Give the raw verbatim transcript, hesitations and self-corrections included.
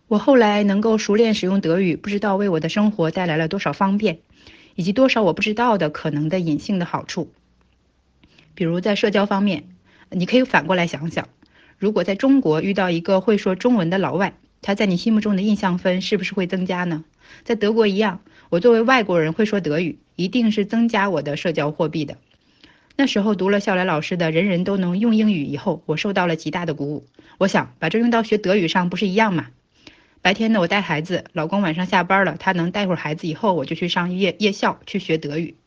我后来能够熟练使用德语，不知道为我的生活带来了多少方便，以及多少我不知道的可能的隐性的好处。比如在社交方面，你可以反过来想想，如果在中国遇到一个会说中文的老外，他在你心目中的印象分是不是会增加呢？在德国一样，我作为外国人会说德语，一定是增加我的社交货币的。那时候读了笑来老师的《人人都能用英语》以后，我受到了极大的鼓舞。我想把这用到学德语上，不是一样吗？白天呢，我带孩子，老公晚上下班了，他能带会儿孩子，以后我就去上夜夜校去学德语。